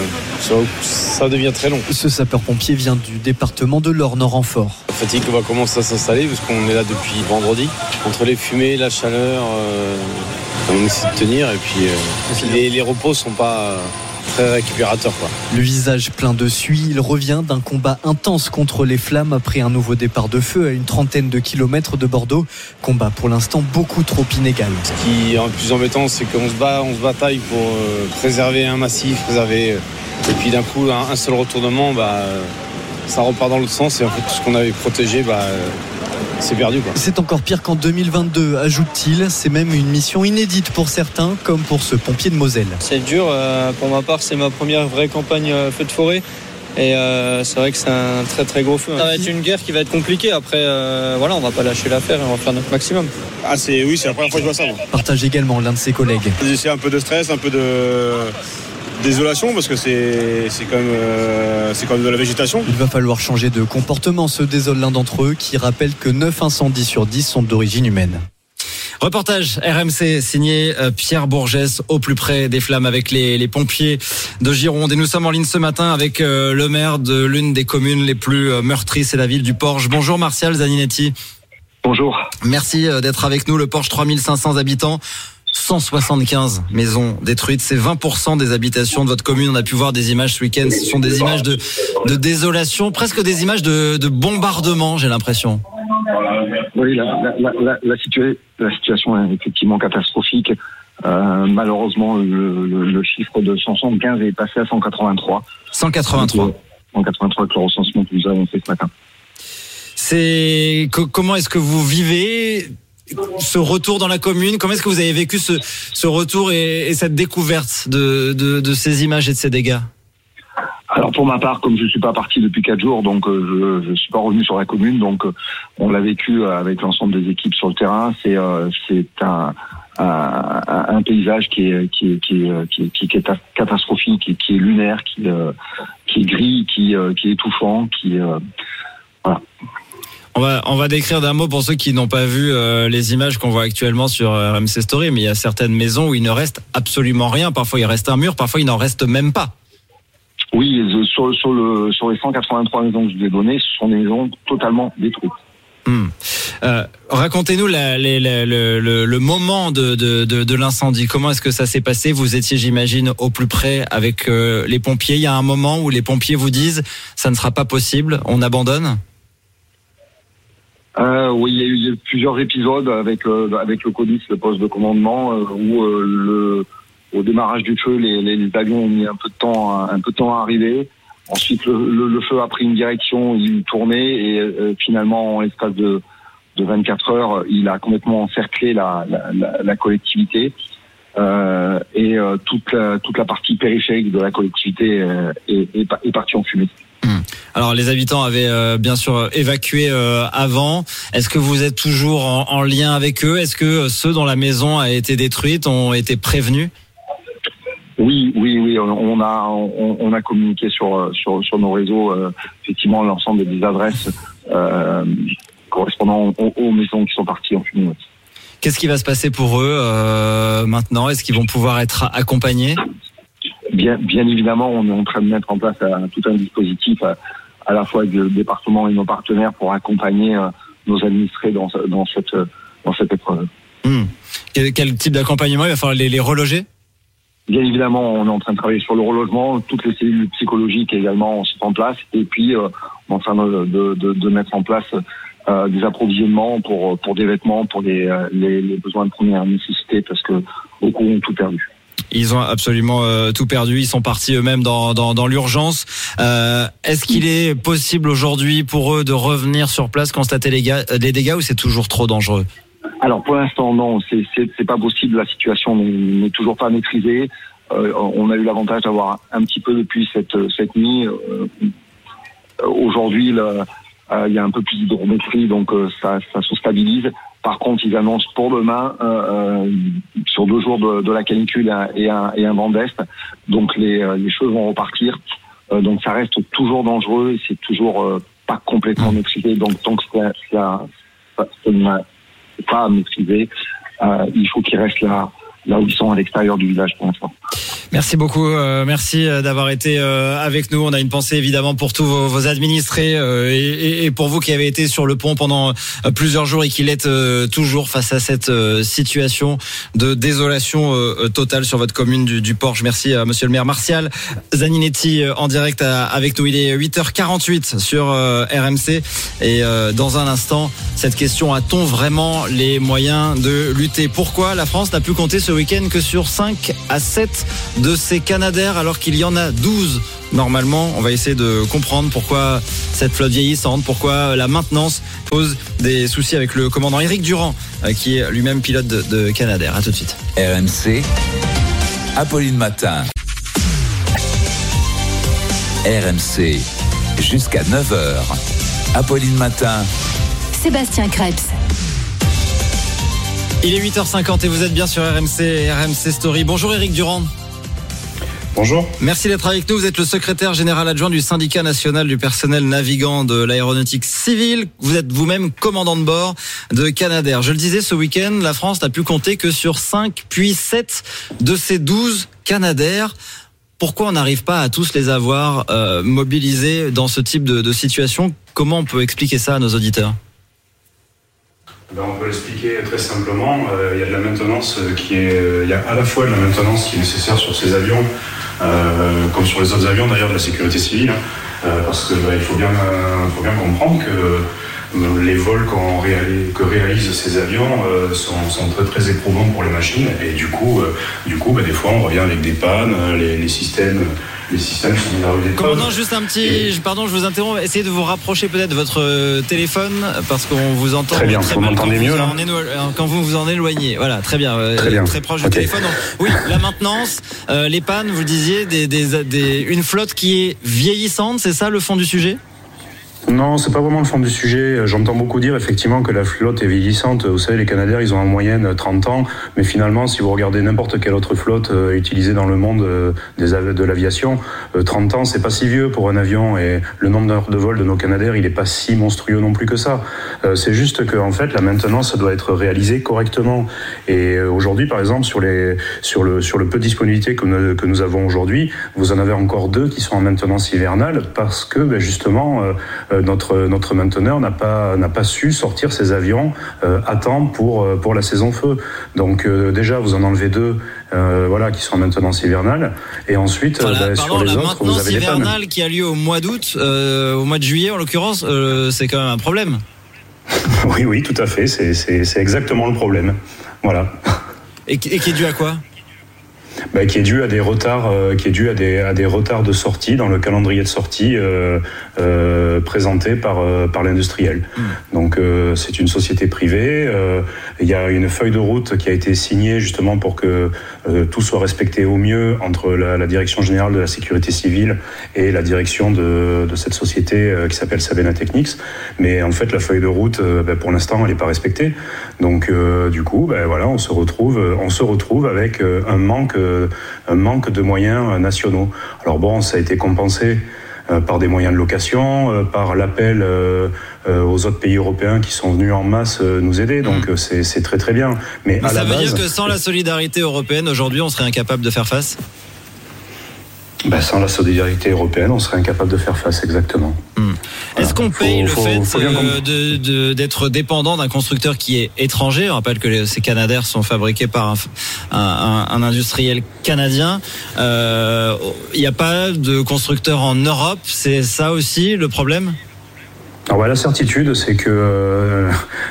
Speaker 14: ça devient très long.
Speaker 12: Ce sapeur-pompier vient du département de l'Orne en renfort.
Speaker 14: La fatigue va commencer à s'installer parce qu'on est là depuis vendredi. Entre les fumées, la chaleur, on essaie de tenir et puis les repos sont pas très récupérateur, quoi.
Speaker 12: Le visage plein de suie, il revient d'un combat intense contre les flammes après un nouveau départ de feu à une trentaine de kilomètres de Bordeaux. Combat pour l'instant beaucoup trop inégal.
Speaker 14: Ce qui est le plus embêtant, c'est qu'on se bataille pour préserver un massif, et puis d'un coup un seul retournement, ça repart dans l'autre sens et en fait tout ce qu'on avait protégé, c'est perdu, quoi.
Speaker 12: C'est encore pire qu'en 2022, ajoute-t-il. C'est même une mission inédite pour certains, comme pour ce pompier de Moselle.
Speaker 10: C'est dur, pour ma part c'est ma première vraie campagne feu de forêt et c'est vrai que c'est un très très gros feu. Ça va être une guerre qui va être compliquée, après on va pas lâcher l'affaire et on va faire notre maximum.
Speaker 14: C'est la première fois que je vois ça, moi.
Speaker 12: Partage également l'un de ses collègues.
Speaker 14: C'est un peu de stress, un peu de désolation parce que c'est quand même de la végétation.
Speaker 12: Il va falloir changer de comportement, se désole l'un d'entre eux qui rappelle que 9 incendies sur 10 sont d'origine humaine.
Speaker 3: Reportage RMC signé Pierre Bourgès au plus près des flammes avec les pompiers de Gironde. Et nous sommes en ligne ce matin avec le maire de l'une des communes les plus meurtries, c'est la ville du Porge. Bonjour Martial Zaninetti.
Speaker 15: Bonjour.
Speaker 3: Merci d'être avec nous. Le Porge, 3500 habitants. 175 maisons détruites, c'est 20% des habitations de votre commune. On a pu voir des images ce week-end. Ce sont des images de désolation, presque des images de bombardement, j'ai l'impression.
Speaker 15: Oui, la situation est effectivement catastrophique. Malheureusement, le chiffre de 175 est passé à 183.
Speaker 3: 183
Speaker 15: avec le recensement que nous avons fait ce matin.
Speaker 3: Comment est-ce que vous vivez ce retour dans la commune? Comment est-ce que vous avez vécu ce retour et cette découverte de ces images et de ces dégâts?
Speaker 15: Alors pour ma part, comme je ne suis pas parti depuis 4 jours, donc je ne suis pas revenu sur la commune, donc on l'a vécu avec l'ensemble des équipes sur le terrain. C'est un paysage qui est catastrophique, qui est lunaire, qui est gris, qui est étouffant, voilà.
Speaker 3: On va décrire d'un mot pour ceux qui n'ont pas vu les images qu'on voit actuellement sur RMC Story, mais il y a certaines maisons où il ne reste absolument rien. Parfois il reste un mur, parfois il n'en reste même pas.
Speaker 15: Oui, sur les 183 maisons que je vous ai données, ce sont des maisons totalement détruites.
Speaker 3: Racontez-nous le moment de l'incendie. Comment est-ce que ça s'est passé? Vous étiez, j'imagine, au plus près avec les pompiers. Il y a un moment où les pompiers vous disent ça ne sera pas possible, on abandonne?
Speaker 15: Oui, il y a eu plusieurs épisodes avec le CODIS, le poste de commandement, où au démarrage du feu, les avions ont mis un peu de temps à arriver. Ensuite, le feu a pris une direction, il tournait et finalement, en l'espace de 24 heures, il a complètement encerclé la collectivité et toute la partie périphérique de la collectivité est partie en fumée.
Speaker 3: Alors les habitants avaient bien sûr évacué avant. Est-ce que vous êtes toujours en lien avec eux? Est-ce que ceux dont la maison a été détruite ont été prévenus?
Speaker 15: Oui, on a communiqué sur nos réseaux effectivement l'ensemble des adresses correspondant aux maisons qui sont parties en fumée.
Speaker 3: Qu'est-ce qui va se passer pour eux maintenant? Est-ce qu'ils vont pouvoir être accompagnés?
Speaker 15: Bien évidemment, on est en train de mettre en place tout un dispositif à la fois avec le département et nos partenaires pour accompagner nos administrés dans cette épreuve.
Speaker 3: Quel type d'accompagnement? Il va falloir les reloger?
Speaker 15: Bien évidemment, on est en train de travailler sur le relogement. Toutes les cellules psychologiques également sont en place. Et puis, on est en train de mettre en place des approvisionnements pour des vêtements, pour les besoins de première nécessité, parce que beaucoup ont tout perdu.
Speaker 3: Ils ont absolument tout perdu. Ils sont partis eux-mêmes dans l'urgence. Est-ce qu'il est possible aujourd'hui pour eux de revenir sur place, constater les dégâts, ou c'est toujours trop dangereux?
Speaker 15: Alors pour l'instant non, c'est pas possible. La situation n'est toujours pas maîtrisée. On a eu l'avantage d'avoir un petit peu depuis cette nuit. Aujourd'hui, il y a un peu plus d'hydrométrie, donc ça se stabilise. Par contre, ils annoncent pour demain, sur 2 jours de la canicule et un vent d'est, donc les choses vont repartir. Donc ça reste toujours dangereux et c'est toujours pas complètement maîtrisé. Donc c'est pas maîtrisé. Il faut qu'ils restent là où ils sont à l'extérieur du village pour l'instant.
Speaker 3: Merci beaucoup, merci d'avoir été avec nous. On a une pensée évidemment pour tous vos administrés et pour vous qui avez été sur le pont pendant plusieurs jours et qui l'êtes toujours face à cette situation de désolation totale sur votre commune du Porche. Merci à monsieur le maire Martial Zaninetti en direct avec nous. Il est 8h48 sur RMC et dans un instant, cette question: a-t-on vraiment les moyens de lutter? Pourquoi la France n'a pu compter ce week-end que sur 5 à 7 de ces Canadair alors qu'il y en a 12 normalement? On va essayer de comprendre pourquoi cette flotte vieillissante, pourquoi la maintenance pose des soucis avec le commandant Éric Durand qui est lui-même pilote de Canadair. À tout de suite.
Speaker 2: RMC, Apolline Matin. RMC, jusqu'à 9h. Apolline Matin.
Speaker 19: Sébastien Krebs.
Speaker 3: Il est 8h50 et vous êtes bien sur RMC Story. Bonjour Éric Durand.
Speaker 6: Bonjour.
Speaker 3: Merci d'être avec nous. Vous êtes le secrétaire général adjoint du syndicat national du personnel navigant de l'aéronautique civile. Vous êtes vous-même commandant de bord de Canadair. Je le disais, ce week-end, la France n'a pu compter que sur 5 puis 7 de ces 12 Canadair. Pourquoi on n'arrive pas à tous les avoir mobilisés dans ce type de situation? Comment on peut expliquer ça à nos auditeurs?
Speaker 6: On peut l'expliquer très simplement. Il y a de la maintenance il y a à la fois de la maintenance qui est nécessaire sur ces avions, comme sur les autres avions d'ailleurs de la sécurité civile, parce que il faut bien comprendre que les vols que réalisent ces avions sont très très éprouvants pour les machines, et du coup des fois on revient avec des pannes, les systèmes sont mis à rude épreuve.
Speaker 3: Commandant, juste un petit... Pardon, je vous interromps. Essayez de vous rapprocher peut-être de votre téléphone, parce qu'on vous entend
Speaker 6: très bien.
Speaker 3: Très
Speaker 6: vous m'entendez mieux là
Speaker 3: quand vous vous en éloignez. Voilà, très bien. Très proche du téléphone. Donc, oui, la maintenance, les pannes, vous le disiez, une flotte qui est vieillissante, c'est ça le fond du sujet?
Speaker 6: Non, c'est pas vraiment le fond du sujet. J'entends beaucoup dire effectivement que la flotte est vieillissante. Vous savez, les Canadair, ils ont en moyenne 30 ans. Mais finalement, si vous regardez n'importe quelle autre flotte utilisée dans le monde de l'aviation, 30 ans, c'est pas si vieux pour un avion. Et le nombre d'heures de vol de nos Canadair, il est pas si monstrueux non plus que ça. C'est juste que, en fait, la maintenance doit être réalisée correctement. Et aujourd'hui, par exemple, sur le peu de disponibilité que nous avons aujourd'hui, vous en avez encore 2 qui sont en maintenance hivernale parce que, justement, notre mainteneur n'a pas su sortir ses avions à temps pour la saison feu. Donc déjà vous en enlevez 2 qui sont en maintenance hivernale, et ensuite sur les autres vous avez les pannes.
Speaker 3: La maintenance hivernale qui a lieu au mois d'août, au mois de juillet en l'occurrence, c'est quand même un problème.
Speaker 6: Oui, tout à fait, c'est exactement le problème. Voilà.
Speaker 3: Et qui est dû à quoi?
Speaker 6: Qui est dû à des retards, à des retards de sortie dans le calendrier de sortie présenté par l'industriel. Donc c'est une société privée. Il y a une feuille de route qui a été signée justement pour que tout soit respecté au mieux entre la direction générale de la sécurité civile et la direction de cette société qui s'appelle Sabena Technics. Mais en fait la feuille de route, pour l'instant, elle n'est pas respectée. Donc du coup, on se retrouve avec un manque de moyens nationaux. Alors bon, ça a été compensé par des moyens de location, par l'appel aux autres pays européens qui sont venus en masse nous aider. Donc c'est très très bien. Mais
Speaker 3: ça veut dire que sans la solidarité européenne, aujourd'hui, on serait incapable de faire face?
Speaker 6: Sans la solidarité européenne, on serait incapable de faire face, exactement.
Speaker 3: Est-ce qu'on paye le fait d'être dépendant d'un constructeur qui est étranger? On rappelle que ces Canadair sont fabriqués par un industriel canadien. Il n'y a pas de constructeur en Europe, c'est ça aussi le problème?
Speaker 6: Alors la certitude, c'est que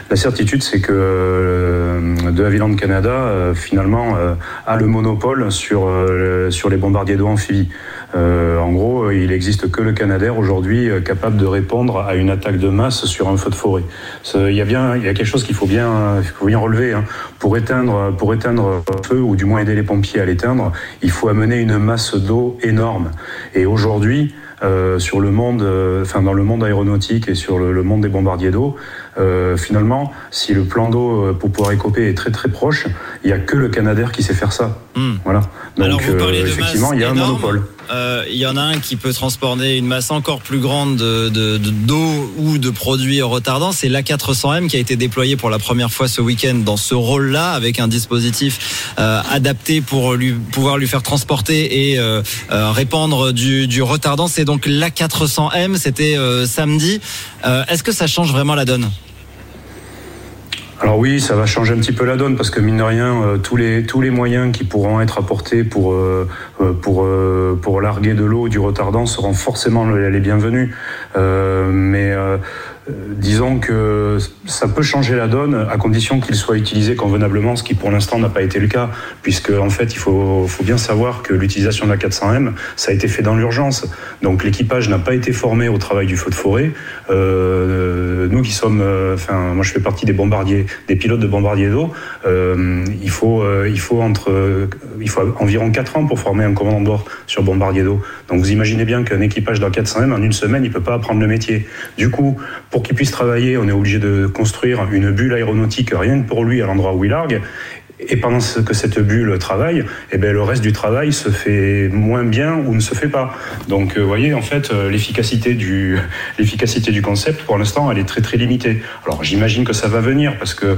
Speaker 6: De Havilland Canada finalement a le monopole sur les bombardiers d'eau amphibies. En gros, il n'existe que le Canadair aujourd'hui capable de répondre à une attaque de masse sur un feu de forêt. Il y a quelque chose qu'il faut bien relever. Hein. Pour éteindre un feu, ou du moins aider les pompiers à l'éteindre, il faut amener une masse d'eau énorme. Et aujourd'hui, dans le monde aéronautique et sur le monde des bombardiers d'eau, finalement, si le plan d'eau pour pouvoir écoper est très très proche, il n'y a que le Canadair qui sait faire ça. Voilà. Donc,
Speaker 3: alors vous parlez de
Speaker 6: effectivement, il y a
Speaker 3: énorme.
Speaker 6: un monopole.
Speaker 3: Il y en a un qui peut transporter une masse encore plus grande d'eau ou de produits retardants. C'est l'A400M qui a été déployé pour la première fois ce week-end dans ce rôle-là, avec un dispositif adapté pour pouvoir lui faire transporter et répandre du retardant. C'est donc l'A400M. C'était samedi. Est-ce que ça change vraiment la donne ?
Speaker 6: Alors oui, ça va changer un petit peu la donne parce que mine de rien, tous les moyens qui pourront être apportés pour larguer de l'eau, du retardant seront forcément les bienvenus. Disons que ça peut changer la donne à condition qu'il soit utilisé convenablement, ce qui pour l'instant n'a pas été le cas, puisque en fait il faut bien savoir que l'utilisation de la 400M, ça a été fait dans l'urgence. Donc l'équipage n'a pas été formé au travail du feu de forêt. Nous qui sommes, moi je fais partie des pilotes de bombardiers d'eau. Il faut environ 4 ans pour former un commandant de bord sur bombardier d'eau. Donc vous imaginez bien qu'un équipage de la 400M en une semaine, il peut pas apprendre le métier. Du coup, pour qu'il puisse travailler, on est obligé de construire une bulle aéronautique rien que pour lui à l'endroit où il largue. Et pendant que cette bulle travaille, le reste du travail se fait moins bien ou ne se fait pas. Donc, vous voyez, en fait, l'efficacité du concept, pour l'instant, elle est très très limitée. Alors, j'imagine que ça va venir parce que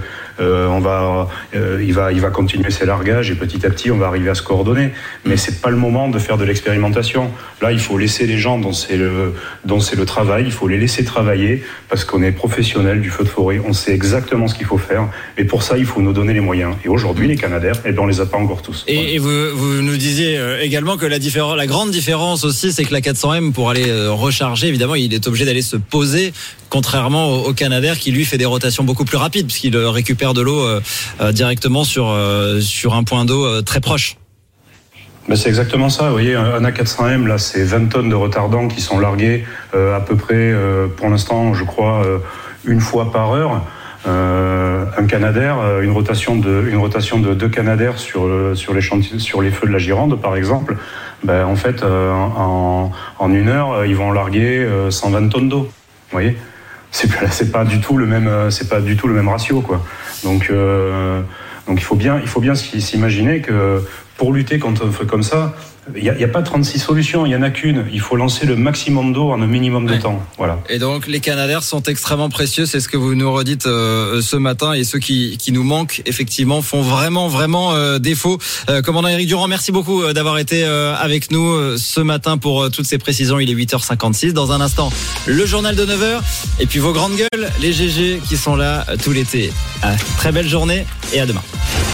Speaker 6: il va continuer ses largages et petit à petit, on va arriver à se coordonner. Mais c'est pas le moment de faire de l'expérimentation. Là, il faut laisser les gens dont c'est le travail, il faut les laisser travailler parce qu'on est professionnels du feu de forêt, on sait exactement ce qu'il faut faire. Et pour ça, il faut nous donner les moyens. Et aujourd'hui, les Canadair, on les a pas encore tous.
Speaker 3: Et vous nous disiez également que la grande différence aussi, c'est que la 400M, pour aller recharger, évidemment, il est obligé d'aller se poser, contrairement au Canadair qui lui fait des rotations beaucoup plus rapides puisqu'il récupère de l'eau directement sur un point d'eau très proche.
Speaker 6: C'est exactement ça. Vous voyez, un A400M, là, c'est 20 tonnes de retardants qui sont largués à peu près, pour l'instant, je crois, une fois par heure. Un Canadair, une rotation de 2 Canadair sur les feux de la Gironde, par exemple. En fait, en une heure, ils vont larguer 120 tonnes d'eau. Vous voyez, c'est pas du tout le même ratio, quoi. Donc il faut bien s'imaginer que pour lutter contre un feu comme ça, il n'y a pas 36 solutions, il n'y en a qu'une. Il faut lancer le maximum d'eau en un minimum de temps. Voilà.
Speaker 3: Et donc les Canadair sont extrêmement précieux, c'est ce que vous nous redites ce matin, et ceux qui nous manquent effectivement font vraiment défaut. Commandant Éric Durand, merci beaucoup d'avoir été avec nous ce matin pour toutes ces précisions. Il est 8h56. Dans un instant, le journal de 9h et puis vos grandes gueules, les GG qui sont là tout l'été. Très belle journée et à demain.